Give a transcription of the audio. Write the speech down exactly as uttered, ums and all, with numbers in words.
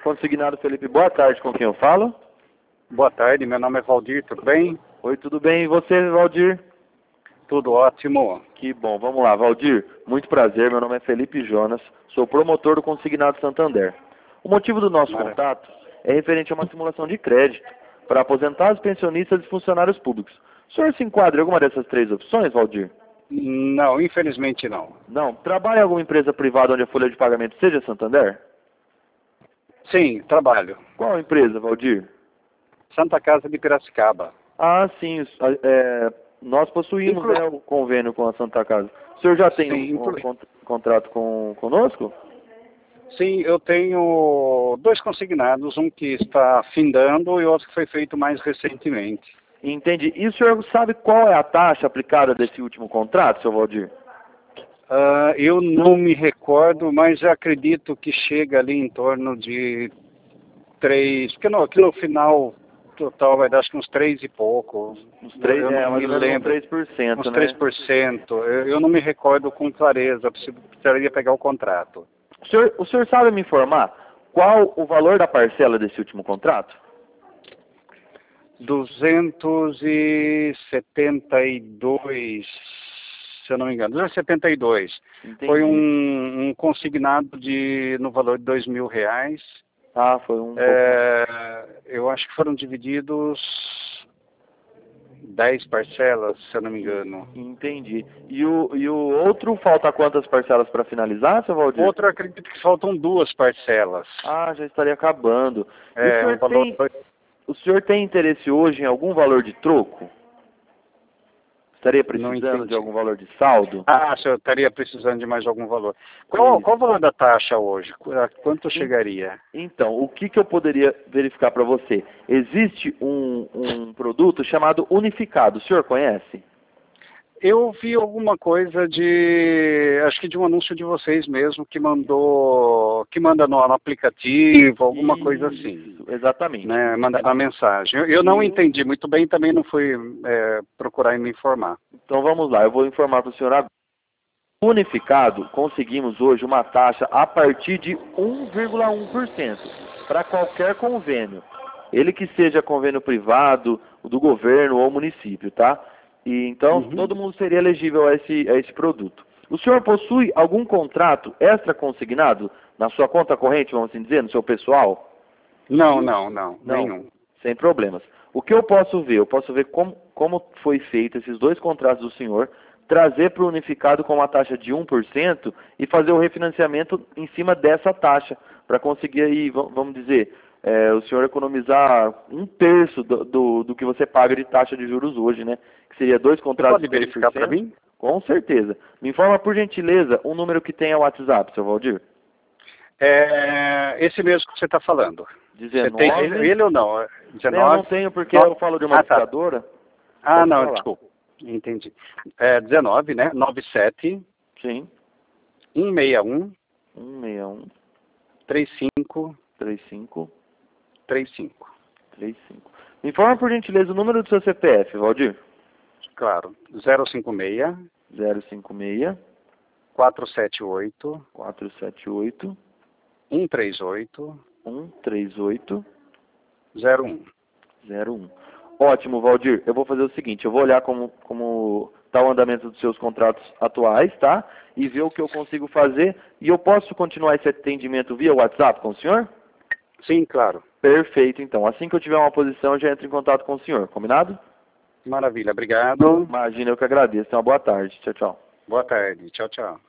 Consignado Felipe, boa tarde, com quem eu falo? Boa tarde, meu nome é Valdir, tudo bem? Oi, tudo bem? E você, Valdir? Tudo ótimo. Que bom, vamos lá, Valdir. Muito prazer, meu nome é Felipe Jonas, sou promotor do Consignado Santander. O motivo do nosso Maravilha. contato é referente a uma simulação de crédito para aposentados, pensionistas e funcionários públicos. O senhor se enquadra em alguma dessas três opções, Valdir? Não, infelizmente não. Não. Trabalha em alguma empresa privada onde a folha de pagamento seja Santander? Sim, trabalho. Qual empresa, Valdir? Santa Casa de Piracicaba. Ah, sim. É, nós possuímos Inclu... né, o convênio com a Santa Casa. O senhor já tem sim, um, inclu... um cont contrato com, conosco? Sim, eu tenho dois consignados, um que está findando e outro que foi feito mais recentemente. Entendi. E o senhor sabe qual é a taxa aplicada desse último contrato, seu Valdir? Uh, eu não me recordo, mas eu acredito que chega ali em torno de três, porque no, aqui no final total vai dar acho que uns três e pouco. Uns três, eu é, não mais me ou menos uns lembro. três por cento, Uns né? três por cento. Eu, eu não me recordo com clareza, precisaria pegar o contrato. O senhor, o senhor sabe me informar qual o valor da parcela desse último contrato? duzentos e setenta e dois, se eu não me engano, duzentos e setenta e dois. Entendi. Foi um, um consignado de, no valor de dois mil reais. Ah, foi um é, pouco... Eu acho que foram divididos dez parcelas, se eu não me engano. Entendi. E o, e o outro, falta quantas parcelas para finalizar, seu Valdir? Outro, eu acredito que faltam duas parcelas. Ah, já estaria acabando. É, o, senhor um valor... tem, o senhor tem interesse hoje em algum valor de troco? Estaria precisando de algum valor de saldo? Ah, se eu estaria precisando de mais algum valor. Qual, qual o valor da taxa hoje? Quanto chegaria? Então, o que, que eu poderia verificar para você? Existe um, um produto chamado Unificado. O senhor conhece? Eu vi alguma coisa de, acho que de um anúncio de vocês mesmo, que mandou, que manda no, no aplicativo, alguma Isso, coisa assim. Exatamente. Né, manda na mensagem. Eu, eu não entendi muito bem, também não fui é, procurar me informar. Então vamos lá, eu vou informar para o senhor agora. Unificado, conseguimos hoje uma taxa a partir de um vírgula um por cento para qualquer convênio. Ele que seja convênio privado, do governo ou município, tá? E, então, uhum. todo mundo seria elegível a esse, a esse produto. O senhor possui algum contrato extra consignado na sua conta corrente, vamos assim dizer, no seu pessoal? Não, não, não, não nenhum. Sem problemas. O que eu posso ver? Eu posso ver como, como foi feito esses dois contratos do senhor, trazer para o unificado com uma taxa de um por cento e fazer o refinanciamento em cima dessa taxa, para conseguir aí, vamos dizer, é, o senhor economizar um terço do, do, do que você paga de taxa de juros hoje, né? Que seria dois contratos. Você pode verificar para mim? Com certeza. Me informa, por gentileza, um número que tem o WhatsApp, seu Valdir. É esse mesmo que você está falando. dezenove. Você tem ele, ele ou não? dezenove? Eu não tenho, porque eu falo de uma ah, tá. educadora. Ah, não, falar. Desculpa. Entendi. É dezenove, né? noventa e sete. Sim. cento e sessenta e um. cento e sessenta e um. trinta e cinco. trinta e cinco. trinta e cinco. trinta e cinco. Me informa, por gentileza, o número do seu C P F, Valdir. Claro. zero cinco seis. zero cinco seis. quatro sete oito. quatro sete oito. um três oito. um três oito. zero um. zero um. Ótimo, Valdir. Eu vou fazer o seguinte, eu vou olhar como como está o andamento dos seus contratos atuais, tá? E ver o que eu consigo fazer. E eu posso continuar esse atendimento via WhatsApp com o senhor? Sim, claro. Perfeito, então. Assim que eu tiver uma posição, eu já entro em contato com o senhor. Combinado? Maravilha. Obrigado. Imagina, eu que agradeço. Tenha uma boa tarde. Tchau, tchau. Boa tarde. Tchau, tchau.